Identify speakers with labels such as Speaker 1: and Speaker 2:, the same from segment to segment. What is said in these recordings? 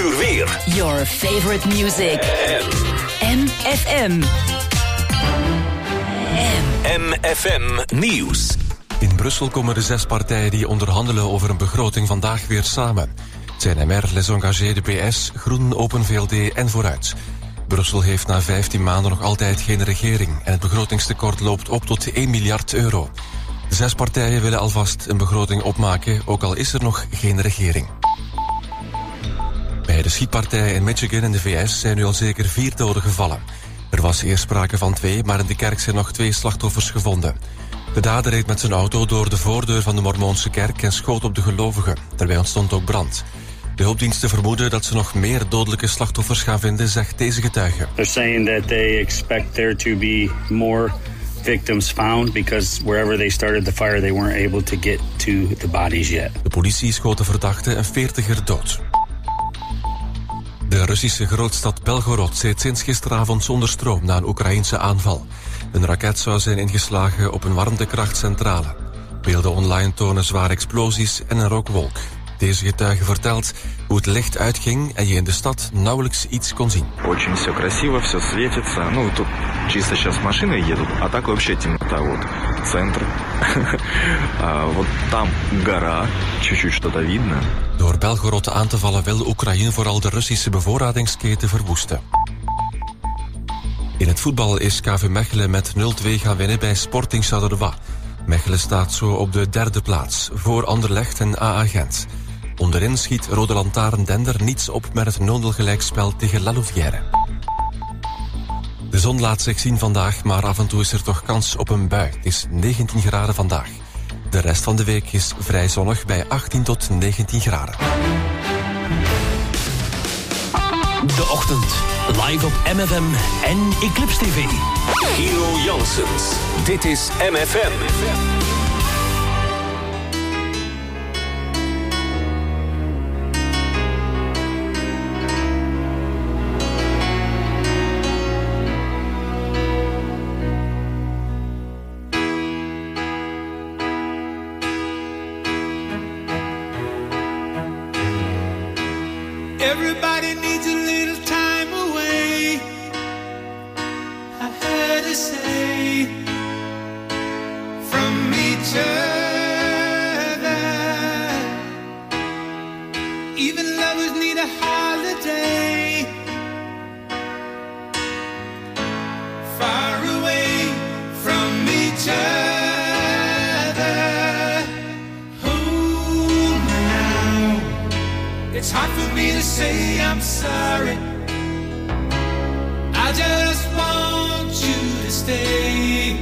Speaker 1: uur weer.
Speaker 2: Your favorite music. MFM.
Speaker 1: MFM Nieuws.
Speaker 3: In Brussel komen de 6 partijen die onderhandelen over een begroting vandaag weer samen. Het zijn MR, Les Engagés, de PS, Groen, Open VLD en Vooruit. Brussel heeft na 15 maanden nog altijd geen regering en het begrotingstekort loopt op tot 1 miljard euro. De 6 partijen willen alvast een begroting opmaken, ook al is er nog geen regering. Bij de schietpartij in Michigan in de VS zijn nu al zeker 4 doden gevallen. Er was eerst sprake van 2, maar in de kerk zijn nog 2 slachtoffers gevonden. De dader reed met zijn auto door de voordeur van de Mormoonse kerk en schoot op de gelovigen. Daarbij ontstond ook brand. De hulpdiensten vermoeden dat ze nog meer dodelijke slachtoffers gaan vinden, zegt deze getuige.
Speaker 4: They're saying that they expect there to be more victims found because wherever they started the fire they weren't able to get to the bodies yet.
Speaker 3: De politie schoot de verdachte, een 40er, dood. De Russische grootstad Belgorod zit sinds gisteravond zonder stroom na een Oekraïense aanval. Een raket zou zijn ingeslagen op een warmtekrachtcentrale. Beelden online tonen zware explosies en een rookwolk. Deze getuige vertelt hoe het licht uitging en je in de stad nauwelijks iets kon zien.
Speaker 5: Очень все красиво, все светится. Ну, тут чисто сейчас машины едут, а так вообще темнота. Вот центр. Вот там гора, чуть-чуть что-то видно.
Speaker 3: Door Belgorod aan te vallen wil Oekraïne vooral de Russische bevoorradingsketen verwoesten. In het voetbal is KV Mechelen met 0-2 gaan winnen bij Sporting Charleroi. Mechelen staat zo op de 3e plaats, voor Anderlecht en AA Gent. Onderin schiet Rode Lantaarn Dender niets op met het 0-0 gelijkspel tegen La Louvière. De zon laat zich zien vandaag, maar af en toe is er toch kans op een bui. Het is 19 graden vandaag. De rest van de week is vrij zonnig bij 18 tot 19 graden.
Speaker 1: De ochtend, live op MFM en Eclipse TV. Gino Janssens, dit is MFM.
Speaker 6: Everybody needs a little time away, I heard her say, from each other. Even lovers need a holiday, far away from each other. Oh, now it's hard for me to say I'm sorry. I just want you to stay.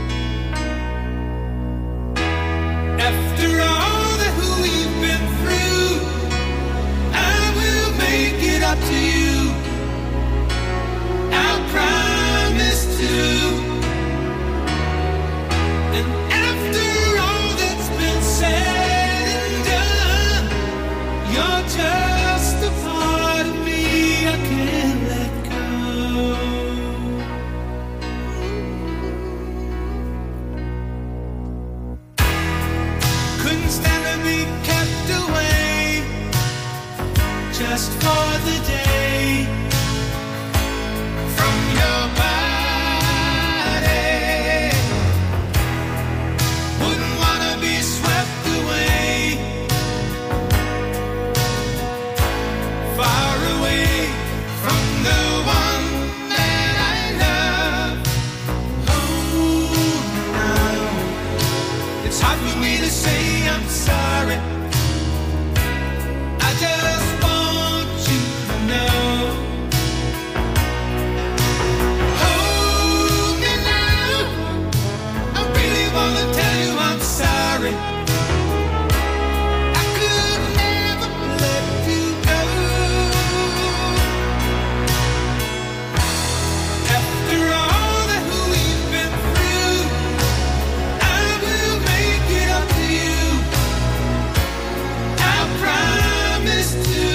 Speaker 6: After all that we've been through, I will make it up to you. I promise to. And after all that's been said and done, you're just a part of me I can't let go. Couldn't stand to be kept away just for the day from your body. Wouldn't wanna be swept away, far away from the one that I love. Oh, now it's hard for me to say I'm sorry. I just want you to know. Hold me now, I really wanna tell you I'm sorry. I could never let you go. After all that we've been through, I will make it up to you. I promise to.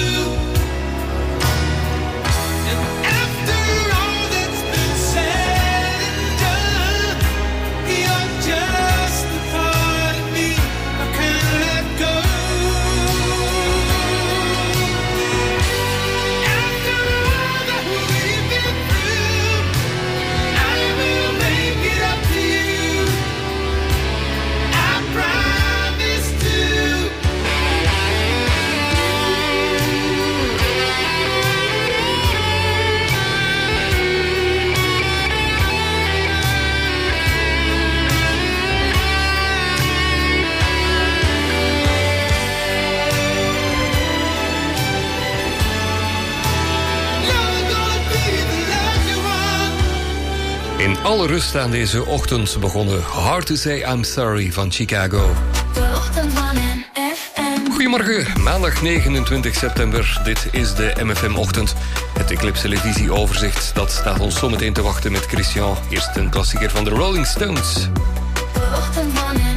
Speaker 6: And after all that's been said and done, you're just a part of me
Speaker 7: Alle rust aan deze ochtend begonnen. Hard to Say I'm Sorry van Chicago.
Speaker 8: De ochtend van MFM.
Speaker 7: Goedemorgen, maandag 29 september. Dit is de MFM-ochtend. Het Eclipse televisieoverzicht. Dat staat ons zometeen te wachten met Christian. Eerst een klassieker van de Rolling Stones.
Speaker 8: De ochtend van MFM.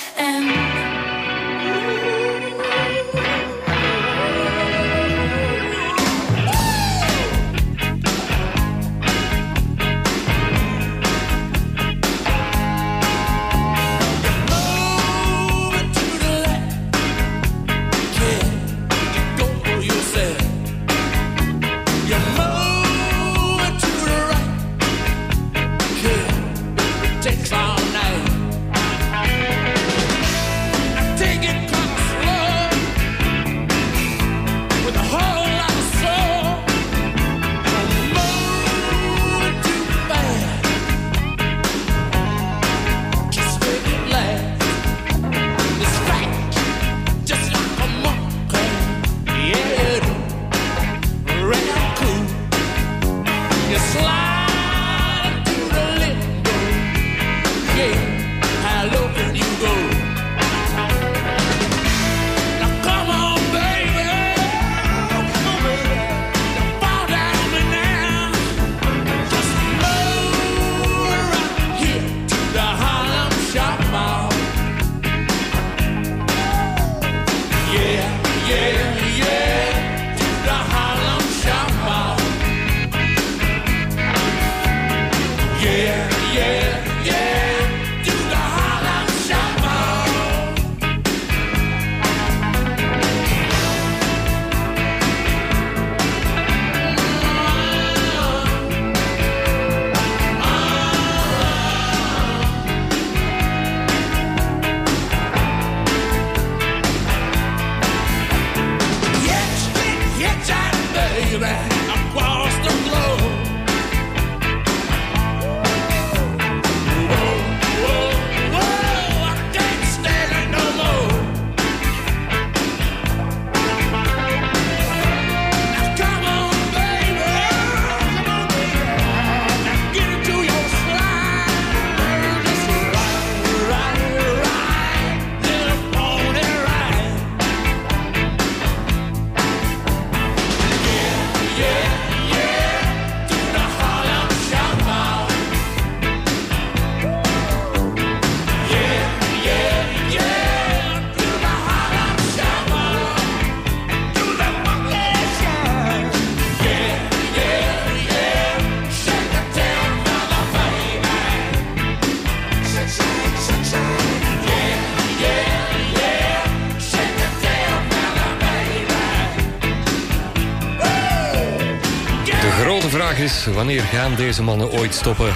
Speaker 7: Wanneer gaan deze mannen ooit stoppen?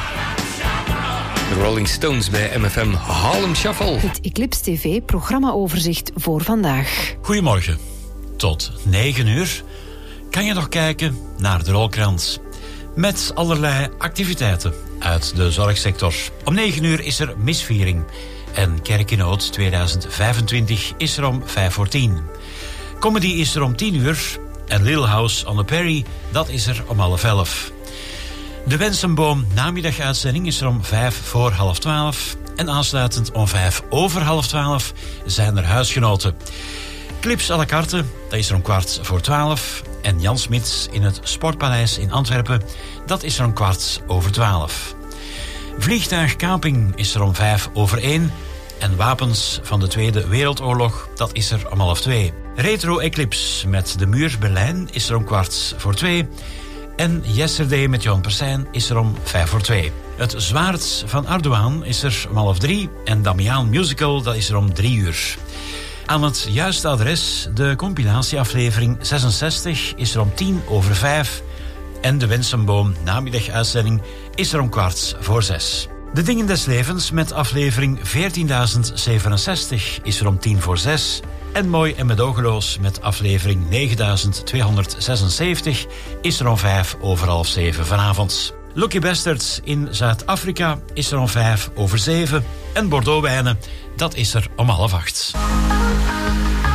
Speaker 7: De Rolling Stones bij MFM Harlem Shuffle.
Speaker 9: Het Eclipse TV programmaoverzicht voor vandaag.
Speaker 10: Goedemorgen. Tot 9 uur kan je nog kijken naar de rolkrans. Met allerlei activiteiten uit de zorgsector. Om 9 uur is er misviering. En Kerk in Nood 2025 is er om 5:10. Comedy is er om 10 uur. En Little House on the Prairie, dat is er om 11:30. De Wensenboom namiddaguitzending is er om 11:55. En aansluitend om 11:05 zijn er huisgenoten. Clips à la carte, dat is er om 11:15. En Jan Smits in het Sportpaleis in Antwerpen, dat is er om 11:15. Vliegtuigkaping is er om 1:05. En Wapens van de Tweede Wereldoorlog, dat is er om 1:30. Retro Eclipse met De Muur Berlijn is er om 1:15. En Yesterday met Jan Persijn is er om 2:05. Het Zwaard van Ardoaan is er om 2:30. En Damiaan Musical, dat is er om 3 uur. Aan het juiste adres, de compilatieaflevering 66 is er om 5:10. En de Wensenboom namiddaguitzending is er om 5:15. De Dingen des Levens met aflevering 14.067 is er om 5:10. En Mooi en Medogeloos met aflevering 9276 is er om 6:05 vanavond. Lucky Bastards in Zuid-Afrika is er om 7:05. En Bordeaux Wijnen, dat is er om 7:30.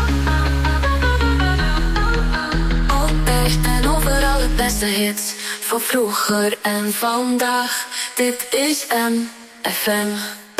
Speaker 8: Op weg en overal het beste hits. van vroeger en vandaag. Dit is MFM.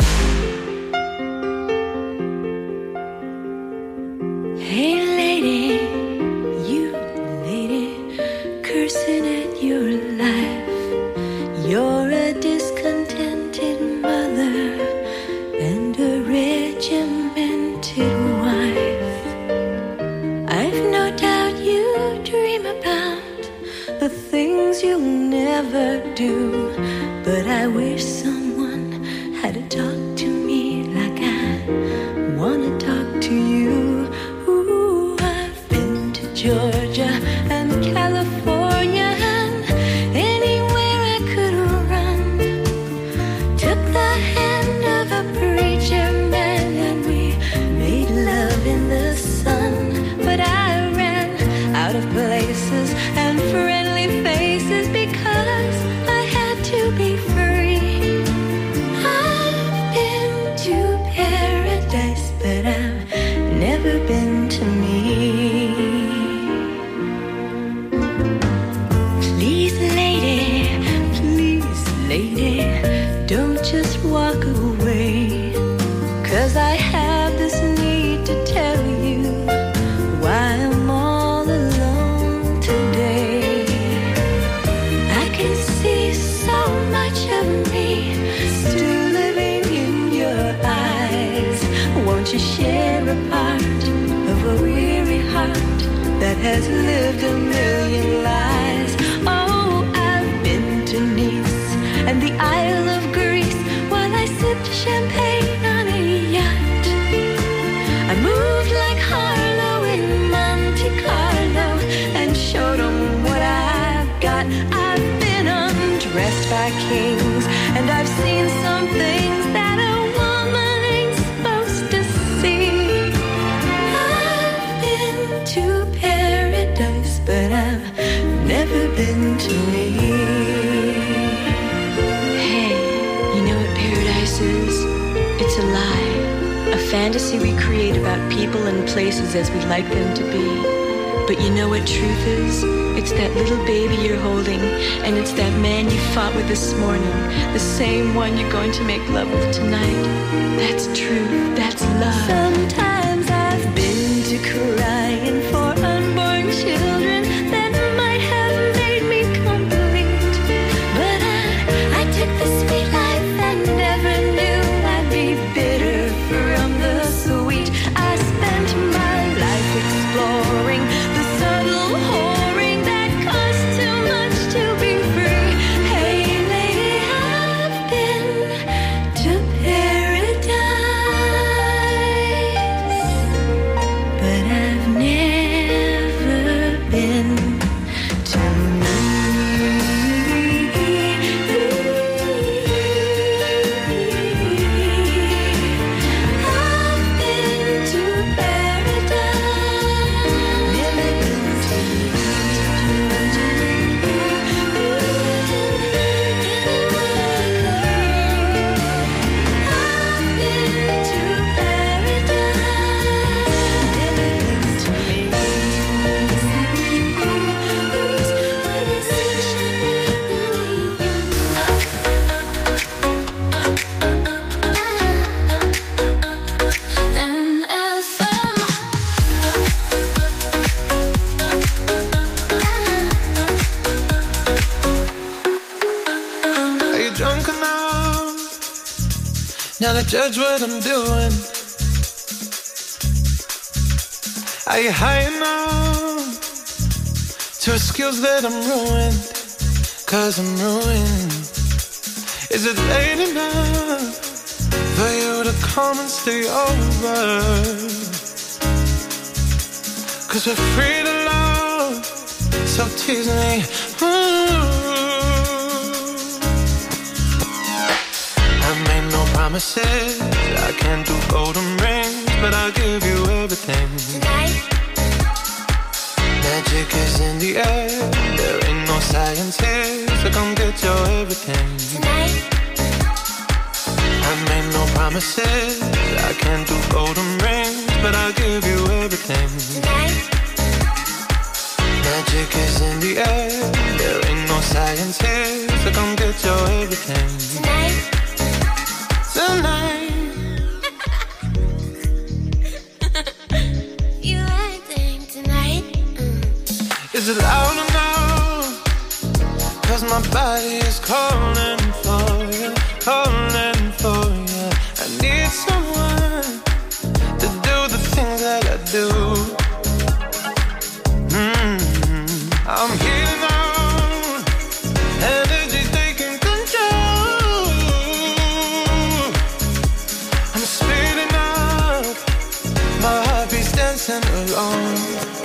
Speaker 11: Hey lady, you lady, cursing at your life. You're a discontented mother and a regimented wife. I've no doubt you dream about the things you'll never do, but I wish someone had to talk to me like I wanna talk to you. Ooh, I've been to Georgia and California and anywhere I could run. Took the hand of a preacher man and we made love in the sun. But I ran out of places and friendly faces because I had to be free. I've been to paradise, but I've never been to me. Please, lady, don't just walk away, 'cause I have this need to tell you why I'm all alone today. I can see so much of me still living in your eyes. Won't you share a part of a weary heart that has lived a million lives? Oh, I've been to Nice and the Isle of Greece while I sipped champagne on a yacht. I moved like Harlow in Monte Carlo and showed them what I've got. I've been undressed by kings and I've seen some things that a woman ain't supposed to see. I've been to paradise, but I've never been to me. Hey, you know what paradise is? It's a lie. A fantasy we create about people and places as we'd like them to be. But you know what truth is? It's that little baby you're holding, and it's that man you fought with this morning, the same one you're going to make love with tonight. That's truth, that's love. Sometimes I've been to crying for unborn children that might have made me complete. But I took the sweet life and never knew I'd be bitter from the sweet. I spent my life exploring the subtle whoring that costs too much to be free. Hey lady, I've been to paradise, but I've never been to me. I've been to paradise, never been to
Speaker 6: Are you drunk enough now to judge what I'm doing? Are you high enough to excuse that I'm ruined? 'Cause I'm ruined. Is it late enough for you to come and stay over? 'Cause we're free to love, so tease me. I made no promises, I can't do golden rings, but I'll give you everything.
Speaker 8: Tonight.
Speaker 6: Magic is in the air, there ain't no science here, so come get your everything.
Speaker 8: Tonight.
Speaker 6: I made no promises, I can't do golden rings, but I'll give you everything.
Speaker 8: Tonight.
Speaker 6: Magic is in the air, there ain't no science everything. Tonight.
Speaker 8: You acting tonight.
Speaker 6: Is it loud enough? 'Cause my body is calling for you, calling for you. I need someone to do the things that I do. I'm healing out, energy taking control. I'm speeding up, my heart beats dancing alone.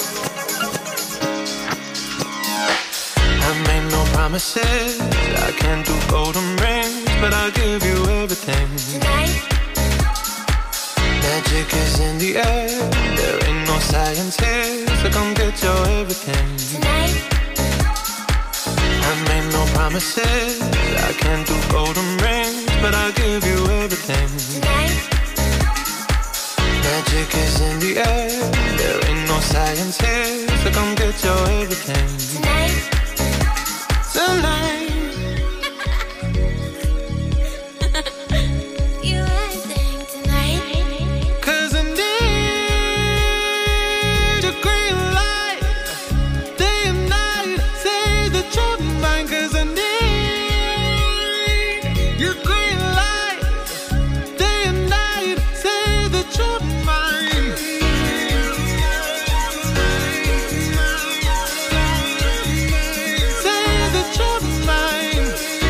Speaker 6: I made no promises, I can't do golden rings, but I'll give you everything.
Speaker 8: Tonight.
Speaker 6: Magic is in the air, there ain't no science here, so come get your everything.
Speaker 8: Tonight.
Speaker 6: I made no promises, I can't do golden rings, but I'll give you everything.
Speaker 8: Tonight.
Speaker 6: Magic is in the air, there ain't no science here, so come get your everything.
Speaker 8: Tonight.
Speaker 6: Tonight.
Speaker 8: You acting tonight.
Speaker 6: 'Cause I need a green light, day and night, say that you're mine. 'Cause I need your green light, day and night, say that you're mine. Say that you're mine.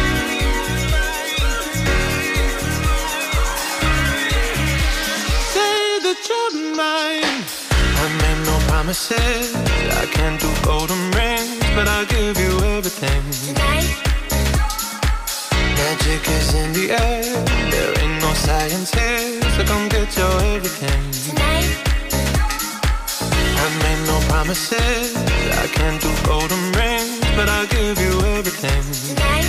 Speaker 6: Say that you're mine. I made no promises, I can't do golden rings, but I'll give you everything.
Speaker 8: Tonight.
Speaker 6: Magic is in the air, there ain't no science here, so come get your everything.
Speaker 8: Tonight.
Speaker 6: I made no promises, I can't do golden rings, but I'll give you everything.
Speaker 8: Tonight.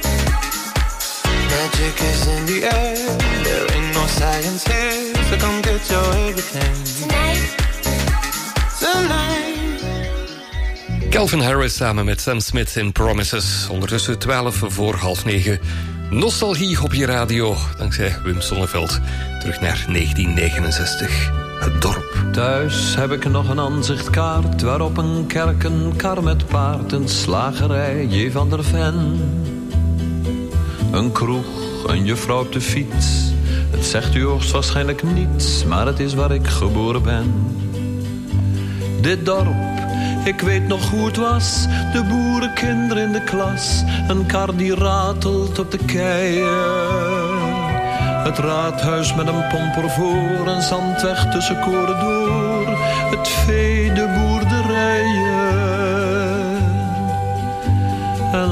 Speaker 6: Magic is in the air, there ain't no science here, so come get your everything.
Speaker 8: Tonight.
Speaker 6: Tonight.
Speaker 7: Calvin Harris samen met Sam Smith in Promises. Ondertussen 8:12. Nostalgie op je radio, dankzij Wim Sonneveld. Terug naar 1969. Het dorp.
Speaker 12: Thuis heb ik nog een aanzichtkaart waarop een kerk, een kar met paard, een slagerij, J. van der Ven. Een kroeg, een juffrouw op de fiets. Het zegt u hoogstwaarschijnlijk niets, maar het is waar ik geboren ben. Dit dorp, ik weet nog hoe het was. De boerenkinderen in de klas. Een kar die ratelt op de keien. Het raadhuis met een pomper voor. Een zandweg tussen koren door. Het vee, de boerderijen. En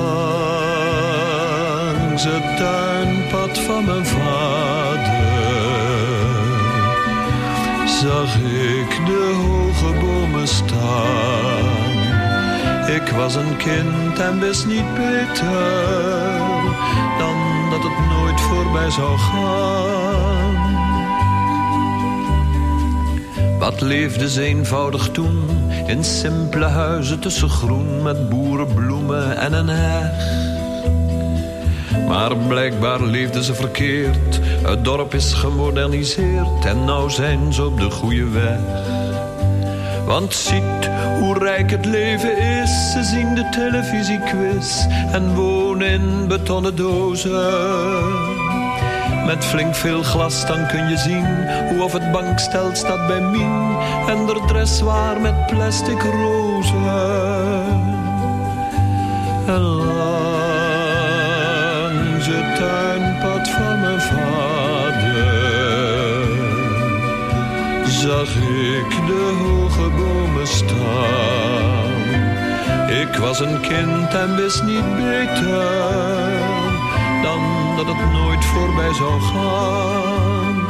Speaker 12: langs het tuinpad van mijn vader zag ik de hoge bomen staan. Ik was een kind en wist niet beter dan dat het nooit voorbij zou gaan. Wat leefde ze eenvoudig toen, in simpele huizen tussen groen, met boerenbloemen en een heg. Maar blijkbaar leefden ze verkeerd. Het dorp is gemoderniseerd en nou zijn ze op de goede weg. Want ziet hoe rijk het leven is. Ze zien de televisiequiz en wonen in betonnen dozen. Met flink veel glas dan kun je zien hoe of het bankstel staat bij Mien en de dressoir met plastic rozen. En langs het tuinpad van mijn vader zag ik de hoge bomen staan. Ik was een kind en wist niet beter dan dat het nooit voorbij zou gaan.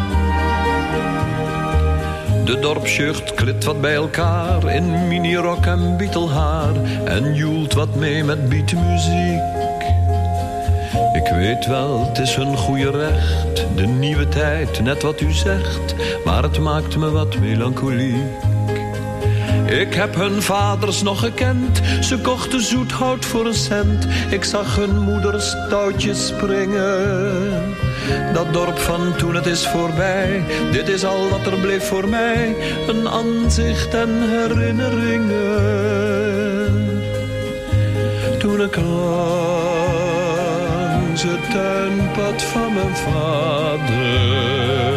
Speaker 12: De dorpsjeugd klit wat bij elkaar in minirok en bietelhaar en joelt wat mee met beatmuziek. Ik weet wel, het is hun goede recht, de nieuwe tijd, net wat u zegt, maar het maakt me wat melancholiek. Ik heb hun vaders nog gekend. Ze kochten zoethout voor een cent. Ik zag hun moeders touwtjes springen. Dat dorp van toen, het is voorbij. Dit is al wat er bleef voor mij. Een aanzicht en herinneringen. Toen ik langs het tuinpad van mijn vader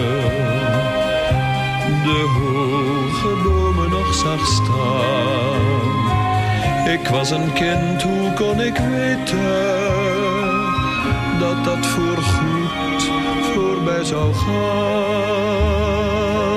Speaker 12: de hoge bomen nog zag staan. Ik was een kind, hoe kon ik weten dat dat voorgoed voorbij zou gaan?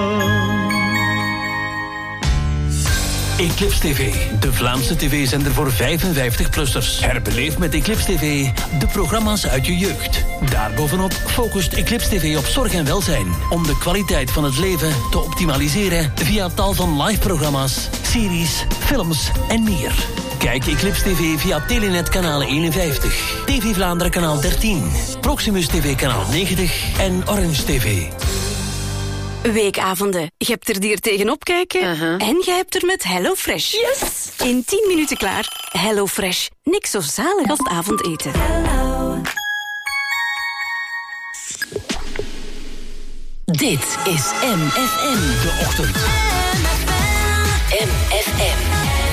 Speaker 1: Eclipse TV, de Vlaamse tv-zender voor 55-plussers. Herbeleef met Eclipse TV de programma's uit je jeugd. Daarbovenop focust Eclipse TV op zorg en welzijn, om de kwaliteit van het leven te optimaliseren via tal van live-programma's, series, films en meer. Kijk Eclipse TV via Telenet kanaal 51, TV Vlaanderen kanaal 13, Proximus TV kanaal 90 en Orange TV.
Speaker 13: Weekavonden. Je hebt er dier tegenop kijken en je hebt er met HelloFresh. Yes! In 10 minuten klaar. HelloFresh. Niks zo zalig als het avondeten.
Speaker 2: Dit is MFM.
Speaker 1: De ochtend.
Speaker 2: MFM.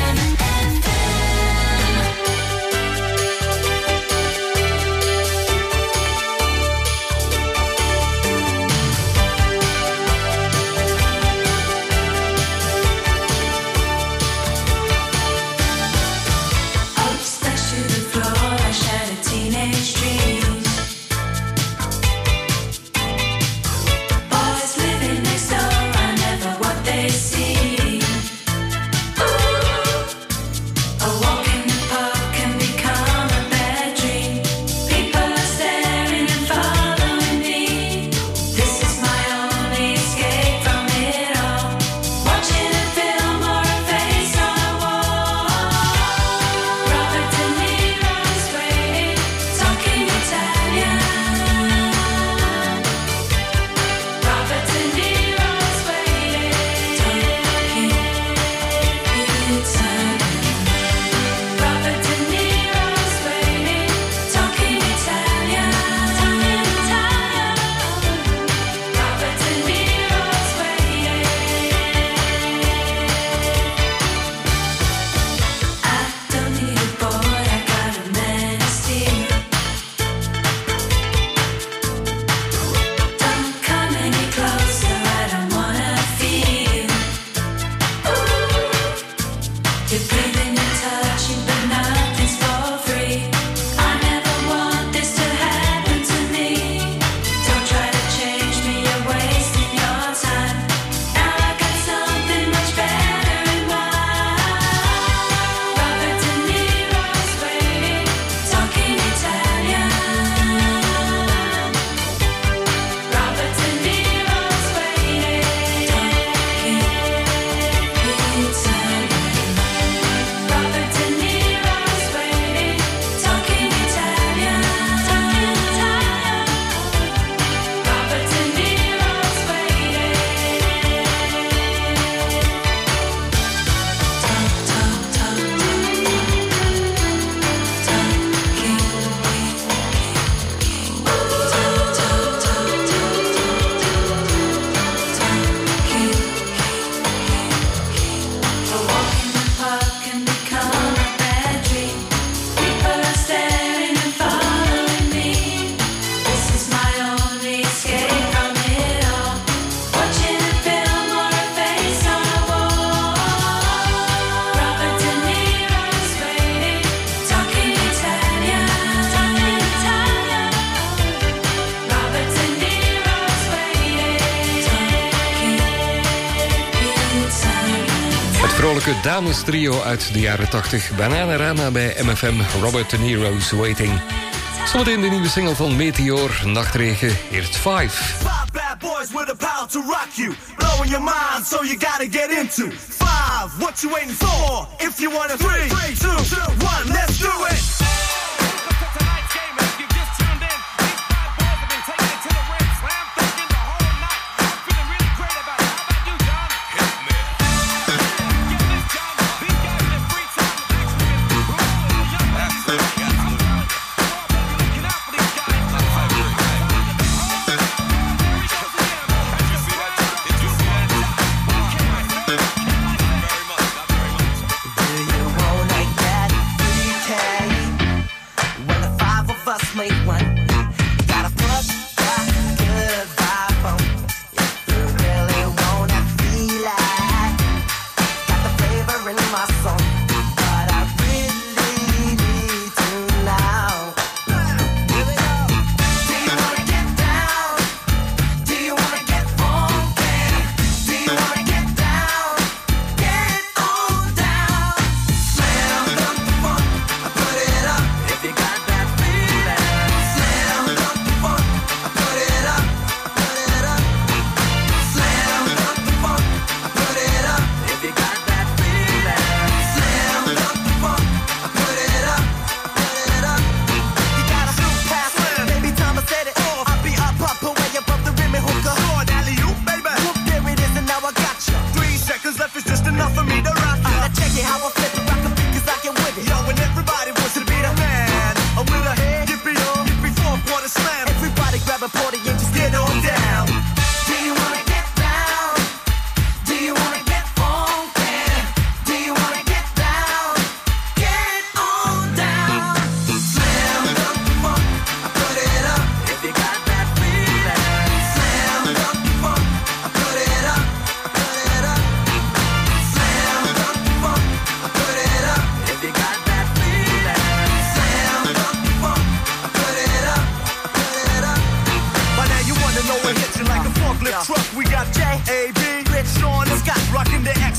Speaker 7: Damestrio uit de jaren 80. Bananarama bij MFM, Robert De Niro's Waiting. Zometeen de nieuwe single van Meteor, Nachtregen, eerst 5.
Speaker 14: Boys with a power to rock you, blowing your mind, so you gotta get into 5. What you waiting for? If you want a 3, 2, 1, let's do it.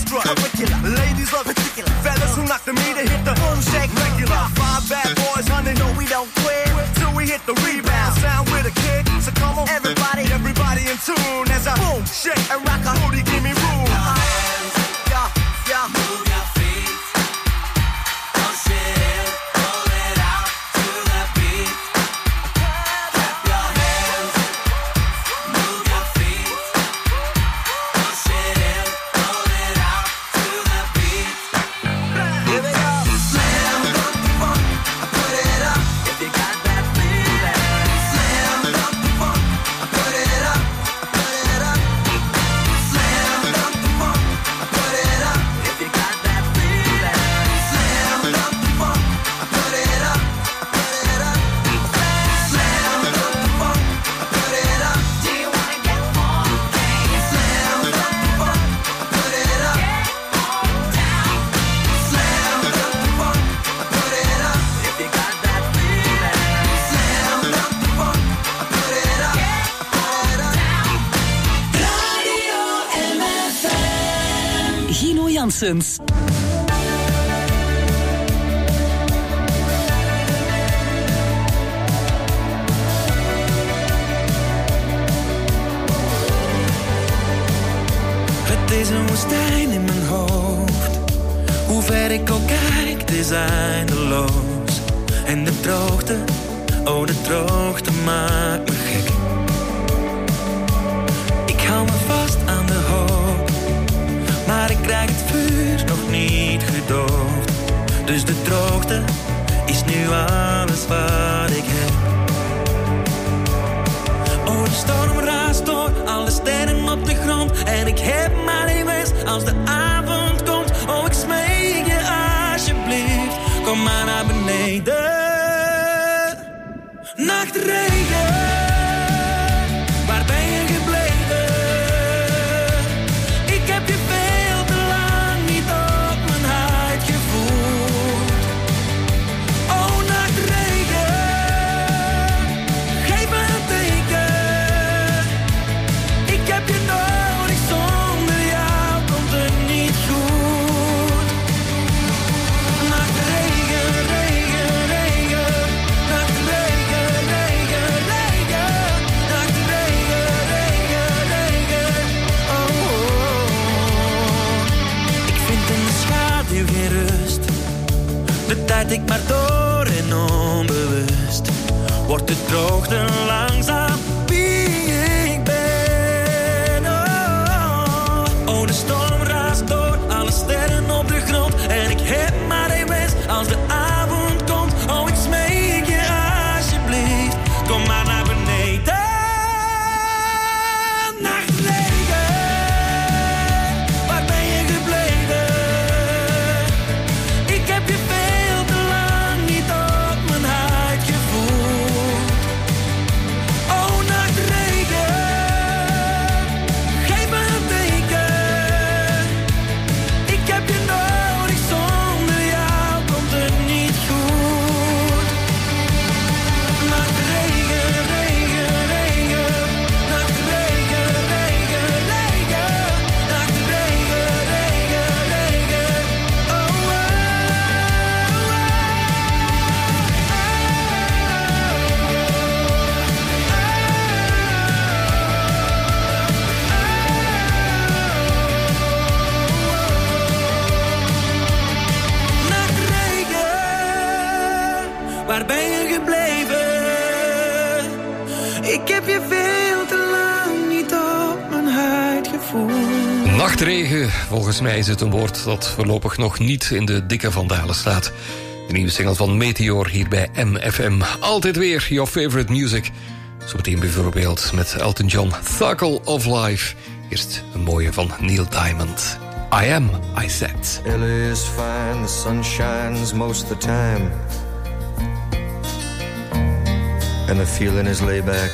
Speaker 14: extra curricular. Ladies love particular. Fellas who knock the meter hit the boom shake regular. 5 bad boys, honey, no we don't quit till we hit the rebound. Sound with a kick, so come on everybody in tune as I boom shake and rock a booty, give me room. Hands, yeah, move your feet. Don't shit, roll it out to the beat. Clap your hands, move your feet. Don't shit, roll it out to the beat. Here we go. Slam dunk funk, put it up if you got that feeling. Slam dunk funk, put it up, put it up. Slam dunk funk, put it up if you got that feeling. Slam dunk funk, put it up, put it up. Slam dunk funk, put it up. Do you wanna get funky? Slam dunk funk, put it up. Get on down. Slam dunk funk, put it up if you got that feeling. Slam dunk funk, put it up, put it up.
Speaker 2: Radio MFM. Gino Janssens.
Speaker 6: Het is een woestijn in mijn hoofd. Hoe ver ik ook kijk, het is eindeloos. En de droogte, oh de droogte maakt me gek. Ik hou me vast aan de hoop, maar ik krijg het vuur nog niet gedoofd. Dus de droogte is nu alles wat ik heb. Oh, de storm raast door, alle sterren op de grond. En ik heb maar één wens als de avond komt. Oh, ik smeek je alsjeblieft, kom maar naar beneden. Nachtregen, waar ben je gebleven? Ik heb je veel te lang niet op mijn huid gevoeld. Oh, nachtregen, geef me een teken. Ik heb je nodig, zonder jou komt het niet goed. Nachtregen, regen, regen. Nachtregen, regen, regen. Nachtregen, regen, regen. Oh, oh. Ik vind in de schaduw geen rust. De tijd ik maar door en onbewust. Wordt de droogte langzaam wie ik ben. Oh, oh, de storm raast door, alle sterren op de grond. En ik heb maar één wens als de avond komt. Oh, ik smeek je alsjeblieft, kom maar naar beneden. Nachtregen, waar ben je gebleven? Ik heb je veel te lang niet op mijn huid gevoeld. Oh, nachtregen, geef me een teken. Ik heb je nodig, zonder jou komt het niet goed. Nachtregen, regen, regen. Nachtregen, regen, regen. Nachtregen, regen, regen. Oh, oh, Nachtregen, waar ben je gebleven? Ik heb je veel te lang niet op mijn huid gevoeld.
Speaker 7: Nachtregen, volgens mij is het een woord dat voorlopig nog niet in de dikke vandalen staat. De nieuwe single van Meteor hier bij MFM. Altijd weer your favorite music. Zometeen bijvoorbeeld met Elton John, Thuckle of Life. Eerst een mooie van Neil Diamond. I Am, I Said.
Speaker 12: LA is fine, the sun shines most of the time. And the feeling is laid back.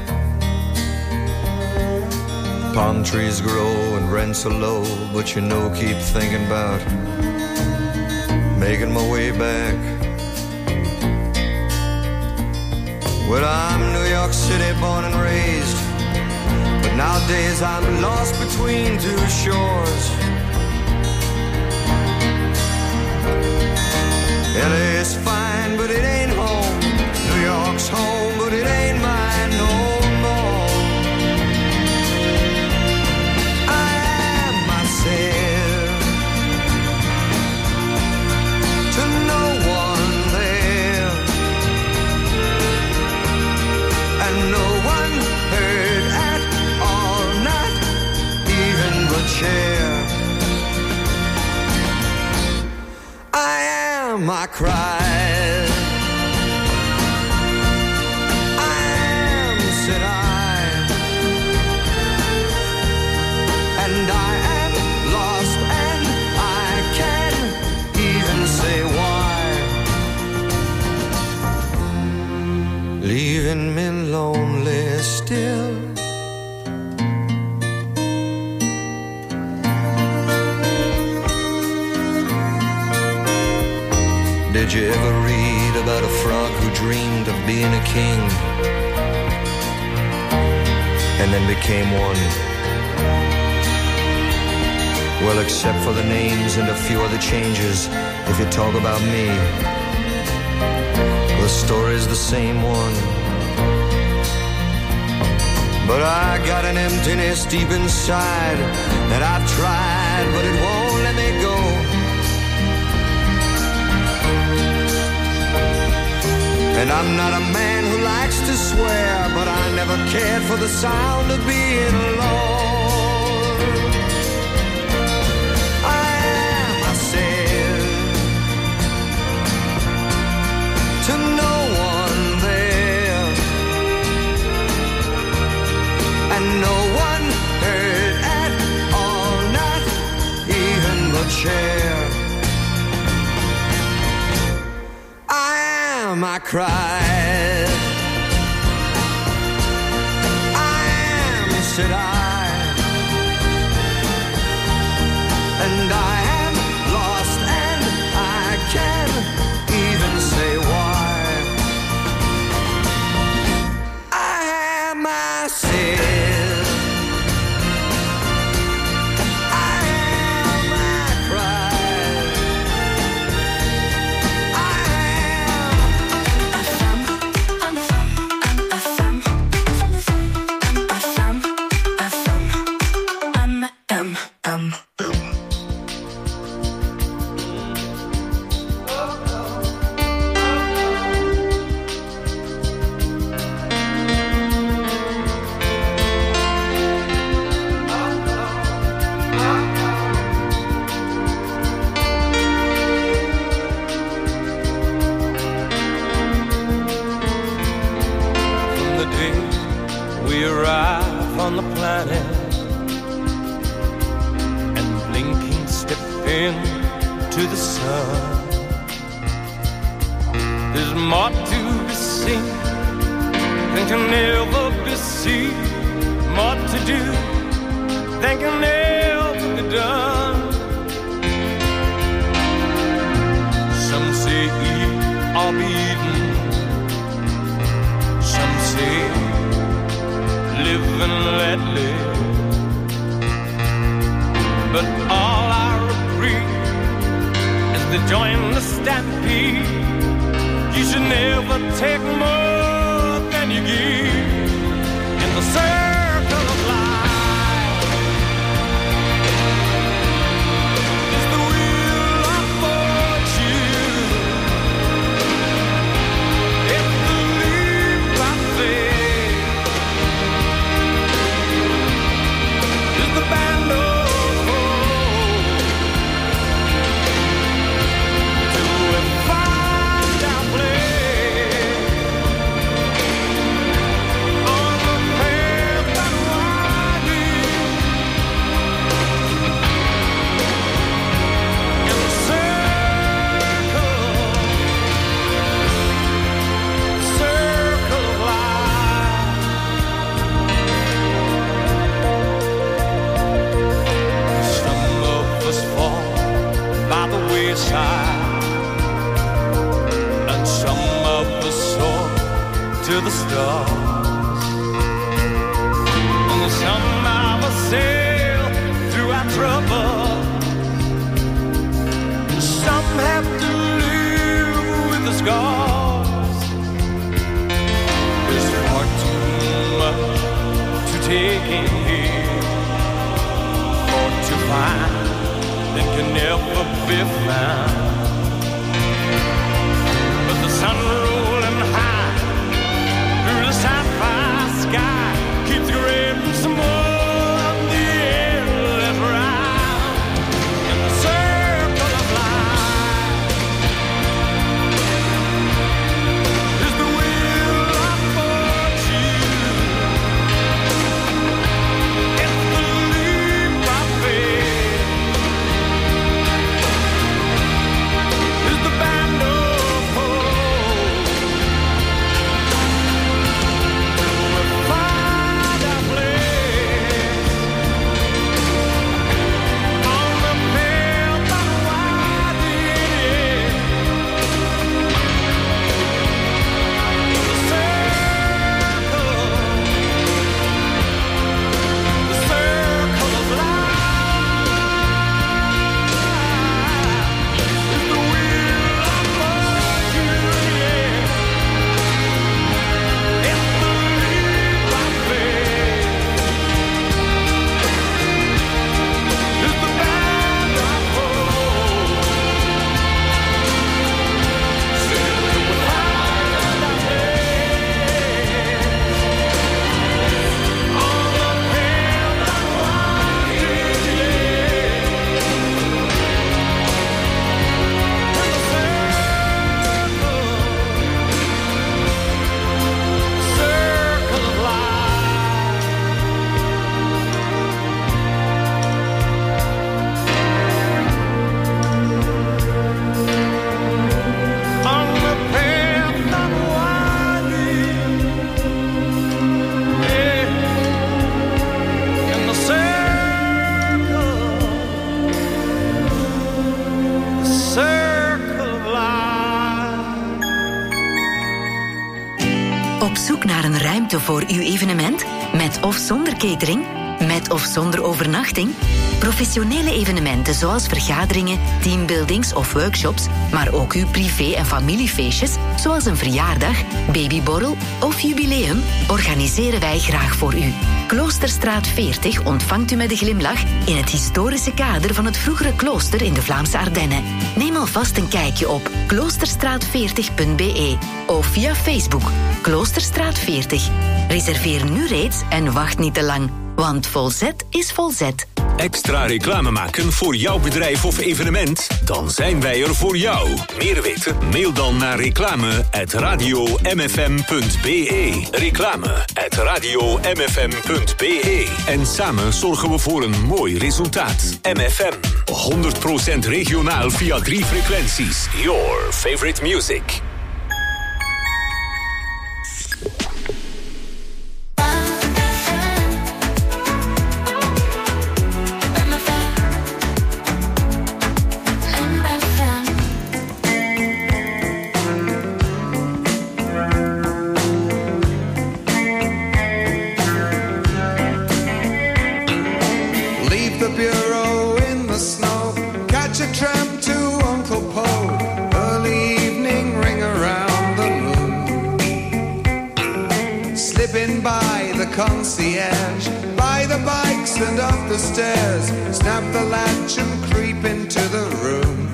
Speaker 12: Palm trees grow and rents are low, but you know, keep thinking about making my way back. Well, I'm New York City born and raised, but nowadays I'm lost between two shores.
Speaker 15: am, I cried. I am, said I, and I am lost, and I can't even say why. Leaving me lonely still. Did you ever read about a frog who dreamed of being a king and then became one? Well, except for the names and a few other changes, if you talk about me, the story's the same one. But I got an emptiness deep inside that I've tried, but it won't let me go. And I'm not a man who likes to swear, but I never cared for the sound of being alone. I am, I said, to no one there, and no one heard at all, not even the chair. I cried. I am, said I, and I am lost, and I can't even say why. I am, I said, I am, I cried.
Speaker 16: On the planet and blinking step into the sun. There's more to be seen than can ever be seen, more to do than can ever be done. Some say eat or be eaten, some say live and let live. But all I agree is to join the stampede. You should never take more than you give in the circle of life. It's the wheel of fortune. It's the leap I faith. The band of hope till we find our place on the path that winding in the circle of life. Some of us fall by the wayside, and some of us soar to the stars, and some of us sail through our trouble. Some have to live with the scars. There's far too much to take in here, or to find that can never be found. But the sun rolling high through the sapphire sky keeps grading some more on the endless ride in the circle of life.
Speaker 17: zoek naar een ruimte voor uw evenement? Met of zonder catering? Met of zonder overnachting? Professionele evenementen zoals vergaderingen, teambuildings of workshops, maar ook uw privé- en familiefeestjes, zoals een verjaardag, babyborrel of jubileum, organiseren wij graag voor u. Kloosterstraat 40 ontvangt u met een glimlach in het historische kader van het vroegere klooster in de Vlaamse Ardennen. Neem alvast een kijkje op kloosterstraat40.be of via Facebook Kloosterstraat 40. Reserveer nu reeds en wacht niet te lang, want volzet is volzet.
Speaker 18: Extra reclame maken voor jouw bedrijf of evenement? Dan zijn wij er voor jou. Meer weten? Mail dan naar reclame@radiomfm.be. Reclame@radiomfm.be. En samen zorgen we voor een mooi resultaat. MFM. 100% regionaal via 3 frequenties. Your favorite music.
Speaker 15: Concierge, by the bikes and up the stairs, snap the latch and creep into the room.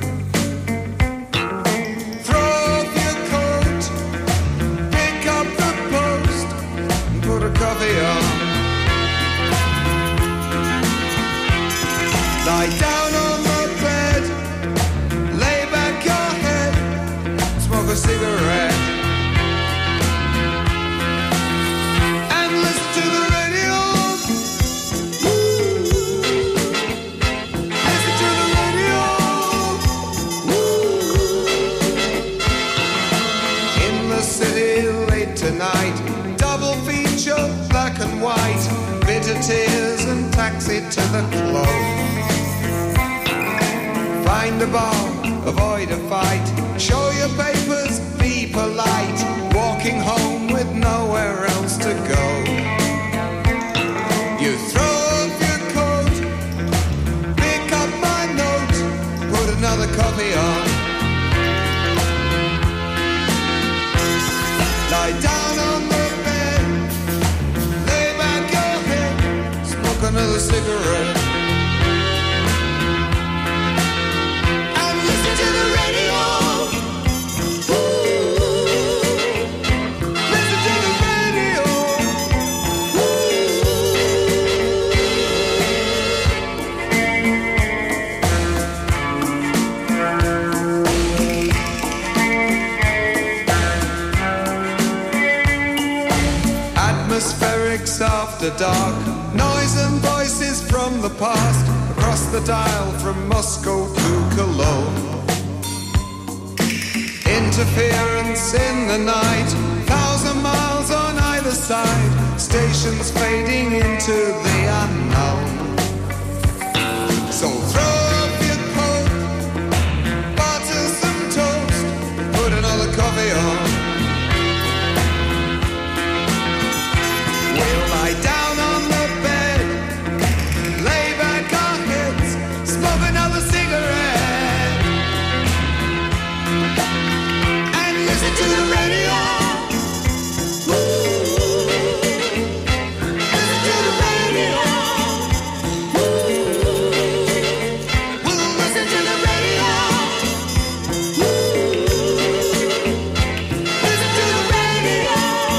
Speaker 15: Throw off your coat, pick up the post, and put a coffee on. Lie down on the bed, lay back your head, smoke a cigarette. White, bitter tears and taxi to the club. Find a bar, avoid a fight, show your papers, be polite, walking home with nowhere else to go. You throw off your coat, pick up my note, put another coffee on. Lie down on the another cigarette and listen to the radio. Listen to the radio. Atmospherics after dark. Noise and voices from the past, across the dial from Moscow to Cologne. Interference in the night, 1,000 miles on either side, stations fading into the unknown. So throw up your coat, butter some toast, put another coffee on. We'll lie down on the bed, lay back our heads, smoke another cigarette, and listen to the radio. Listen to the radio. We'll listen to the radio. Listen to the radio.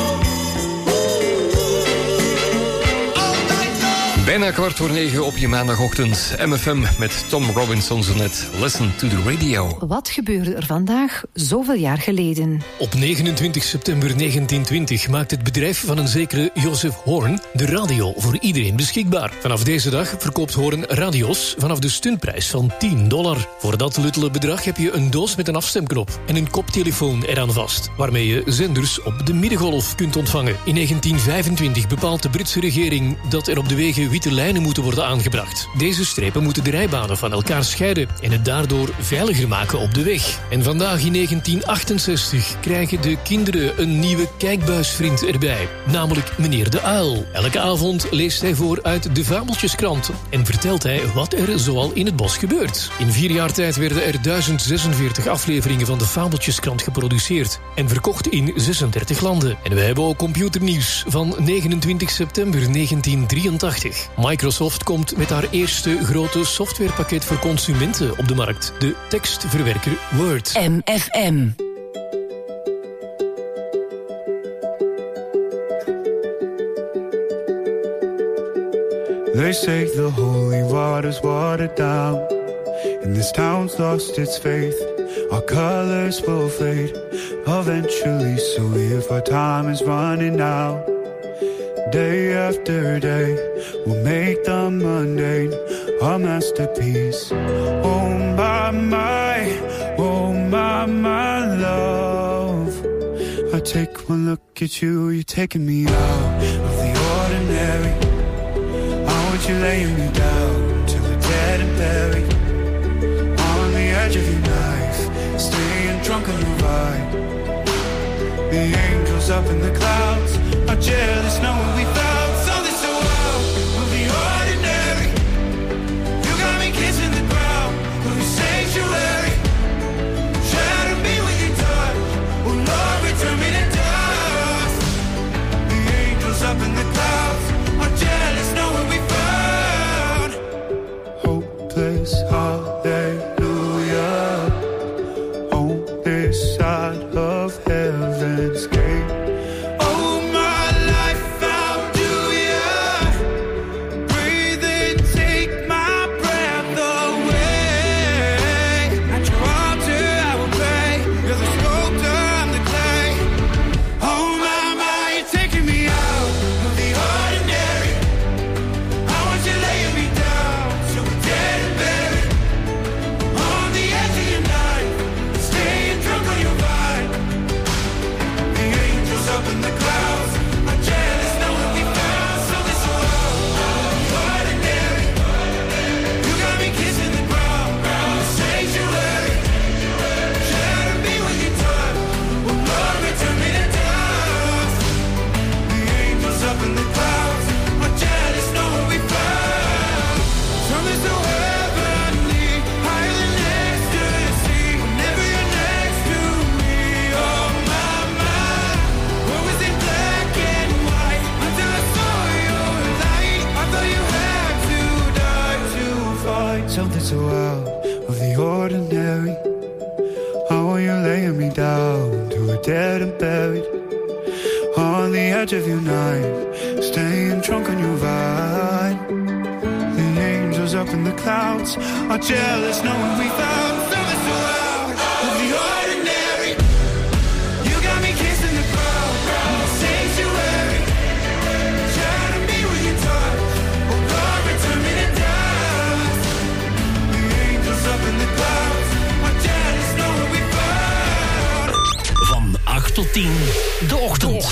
Speaker 7: Bijna 9:15 op je maandagochtend. MFM met Tom Robinson zo net. Listen to the radio.
Speaker 9: Wat gebeurde er vandaag zoveel jaar geleden?
Speaker 19: Op 29 september 1920 maakt het bedrijf van een zekere Joseph Horn de radio voor iedereen beschikbaar. Vanaf deze dag verkoopt Horn radio's vanaf de stuntprijs van $10. Voor dat luttele bedrag heb je een doos met een afstemknop en een koptelefoon eraan vast, waarmee je zenders op de middengolf kunt ontvangen. In 1925 bepaalt de Britse regering dat er op de wegen witte lijnen moeten worden aangebracht. Deze strepen moeten de rijbanen van elkaar scheiden en het daardoor veiliger maken op de weg. En vandaag in 1968 krijgen de kinderen een nieuwe kijkbuisvriend erbij, namelijk meneer de Uil. Elke avond leest hij voor uit de Fabeltjeskrant en vertelt hij wat er zoal in het bos gebeurt. In 4 jaar tijd werden er 1046 afleveringen van de Fabeltjeskrant geproduceerd en verkocht in 36 landen. En we hebben ook computernieuws van 29 september 1983. Microsoft komt met haar eerste grote softwarepakket voor consumenten op de markt, de tekstverwerker Word.
Speaker 2: MFM.
Speaker 15: They say the holy water's watered down, and this town's lost its faith. Our colors will fade eventually, so if our time is running out, day after day, we'll make the mundane a masterpiece. Oh my love, I take one look at you, you're taking me out of the ordinary. You laying me down till we're dead and buried on the edge of your knife, staying drunk on your ride. The angels up in the clouds are jealous knowing we found something so out of the ordinary. You got me kissing the ground of your sanctuary. Shadow me with your touch, oh Lord, return me to dust. The angels up in the clouds are jealous knowing we found hallelujah on this side of heaven's gate. Oh, my life found you, breathe and take my breath away. At your altar I will pray, you're the sculptor, I'm the clay. Oh my, you're taking me out of the ordinary. I want you laying me down till we're dead and buried on the edge of your knife, staying drunk on your vine. The angels up in the clouds are jealous knowing we found something so ordinary. You got me kissing the ground, the sanctuary. Shadow me with your touch, oh Lord, return me to dust. The angels up in the clouds are jealous knowing we found something so heavenly, higher than ecstasy. Whenever you're next to me, oh my, what was in black and white until I saw your light. I thought you had to die to find something so out of the ordinary. How are you laying me down to a dead and buried on the edge of your knife, staying drunk on your vine. The angels up in the clouds are jealous knowing we found something so out of the ordinary. You got me kissing the ground, the sanctuary. Shadow me with your touch, oh Lord, return me to dust. The angels up in the clouds are jealous knowing we found.
Speaker 1: Van 8 tot 10, de ochtend.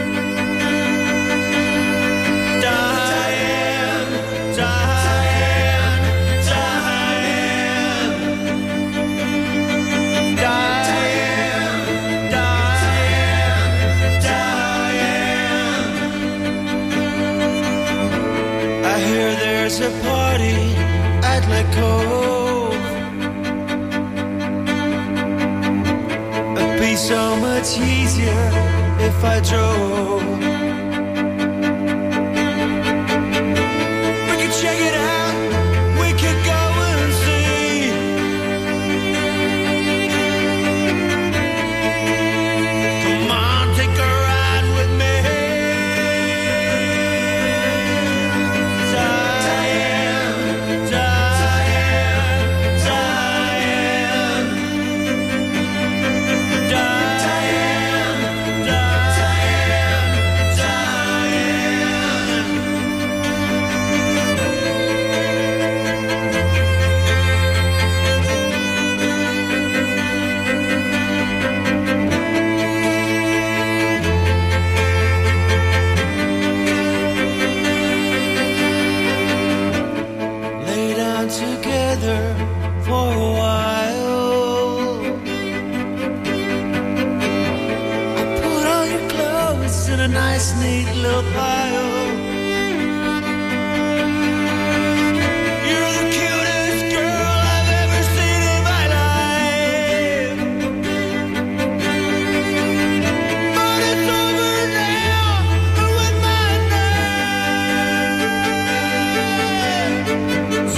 Speaker 14: Diane,
Speaker 6: much easier if I drove. We could check it out, we could go and see. Come on, take a ride with me. Together for a while. I put all your clothes in a nice neat little pile. You're the cutest girl I've ever seen in my life. But it's over now with my name.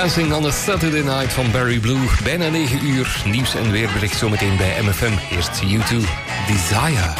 Speaker 7: Dancing on a Saturday Night van Barry Blue. Bijna 9 uur. Nieuws en weerbericht zometeen bij MFM. Eerst U2, Desire.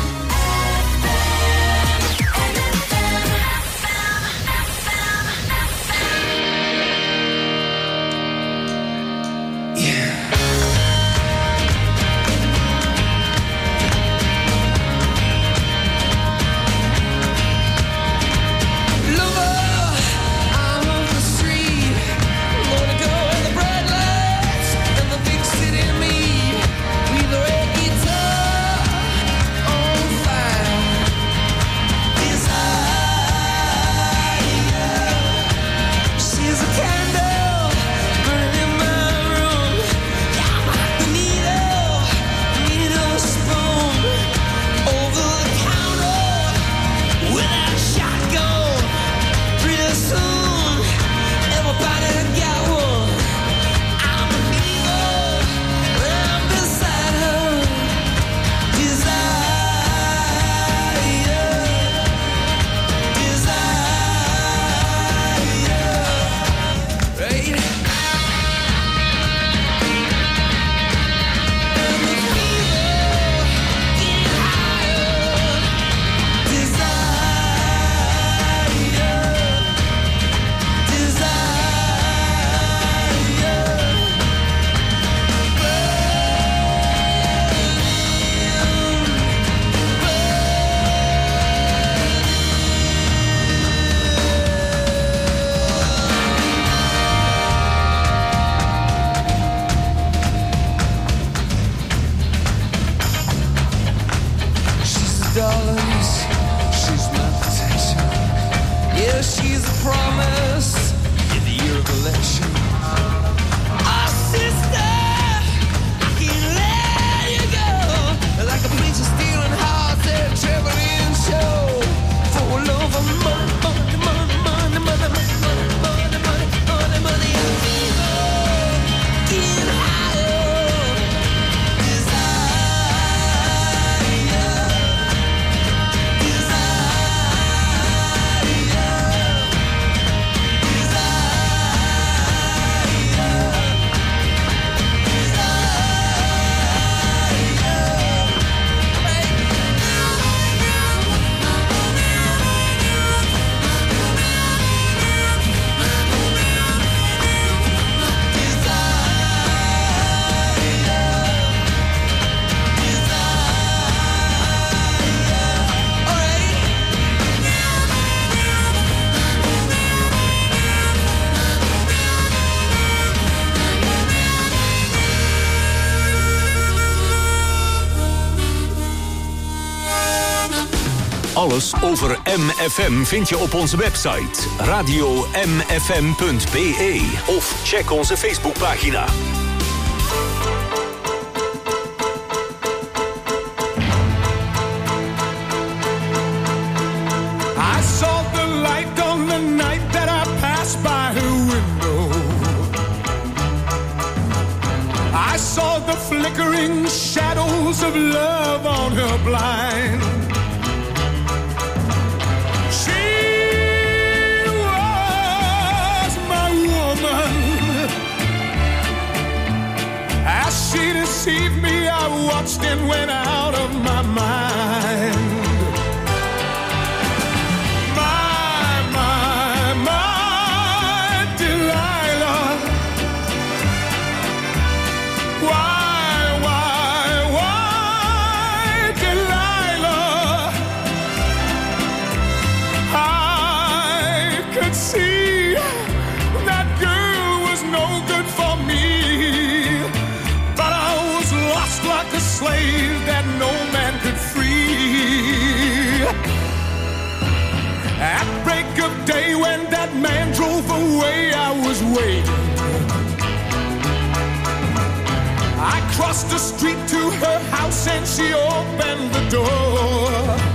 Speaker 18: Alles over MFM vind je op onze website radiomfm.be of check onze Facebookpagina.
Speaker 16: I saw the light on the night that I passed by her window. I saw the flickering shadows of love on her blind. As she deceived me, I watched and went out of my mind. My Delilah. Why, Delilah? I could see that girl was no good for me. Like a slave that no man could free. At break of day when that man drove away, I was waiting. I crossed the street to her house and she opened the door.